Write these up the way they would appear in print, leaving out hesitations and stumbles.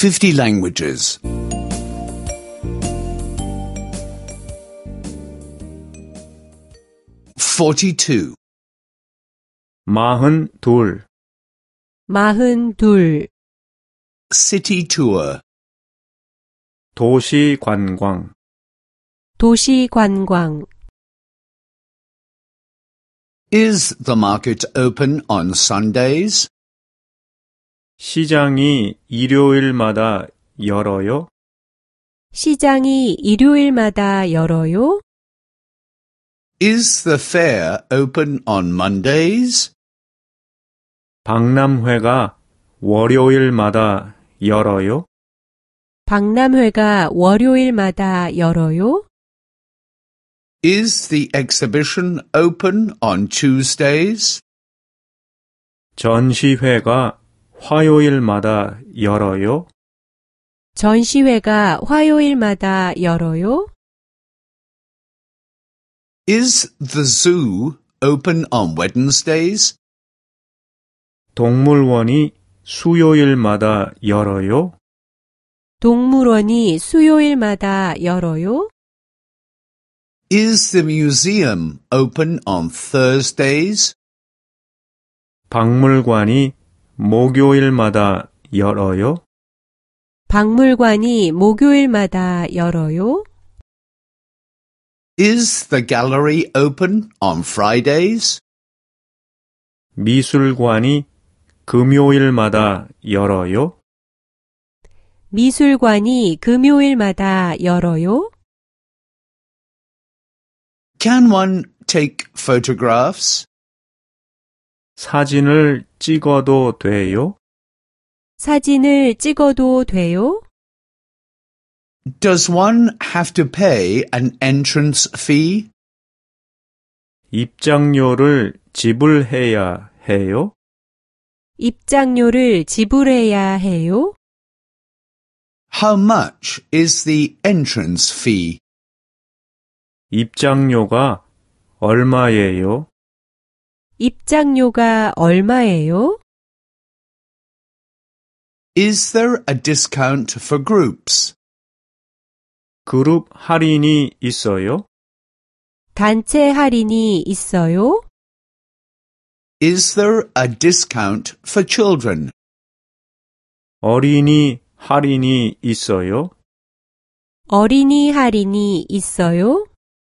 50 languages. 42. 42. 42. City tour. 도시 관광. 도시 관광. Is the market open on Sundays? 시장이 일요일마다 열어요? 시장이 일요일마다 열어요? Is the fair open on Mondays? 박람회가 월요일마다 열어요? 박람회가 월요일마다 열어요? Is the exhibition open on Tuesdays? 전시회가 화요일마다 열어요? 전시회가 화요일마다 열어요? Is the zoo open on Wednesdays? 동물원이 수요일마다 열어요? 동물원이 수요일마다 열어요? Is the museum open on Thursdays? 박물관이 목요일마다 열어요? 박물관이 목요일마다 열어요? Is the gallery open on Fridays? 미술관이 금요일마다 열어요? 미술관이 금요일마다 열어요? Can one take photographs? 사진을 찍어도 돼요? 사진을 찍어도 돼요? Does one have to pay an entrance fee? 입장료를 지불해야 해요? 입장료를 지불해야 해요? How much is the entrance fee? 입장료가 얼마예요? 입장료가 얼마예요? Is there a discount for groups? 그룹 할인이 있어요? 단체 할인이 있어요? Is there a discount for children? 어린이 할인이 있어요? 어린이 할인이 있어요?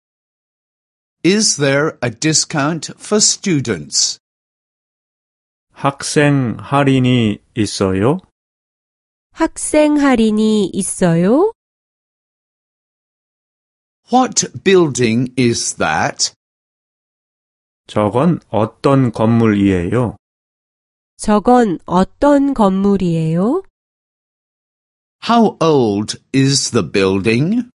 Is there a discount for students? 학생 할인이 있어요? 학생 할인이 있어요? What building is that? 저건 어떤 건물이에요? 저건 어떤 건물이에요? How old is the building?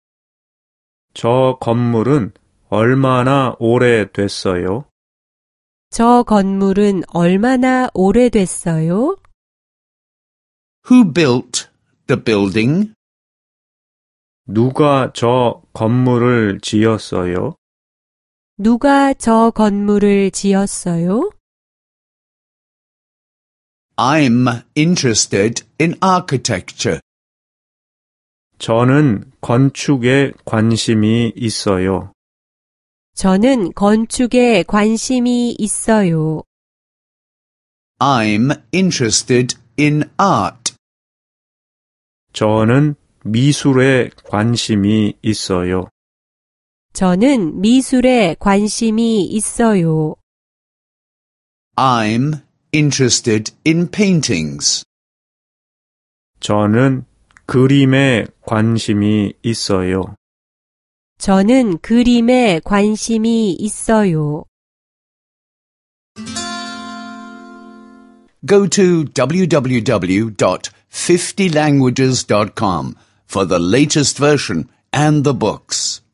저 건물은 얼마나 오래됐어요? 저 건물은 얼마나 오래됐어요? Who built the building? 누가 저 건물을 지었어요? 누가 저 건물을 지었어요? I'm interested in architecture. 저는 건축에 관심이 있어요. 저는 건축에 관심이 있어요. I'm interested in art. 저는 미술에 관심이 있어요. 저는 미술에 관심이 있어요. I'm interested in paintings. 저는 그림에 관심이 있어요. 저는 그림에 관심이 있어요. Go to www.50languages.com for the latest version and the books.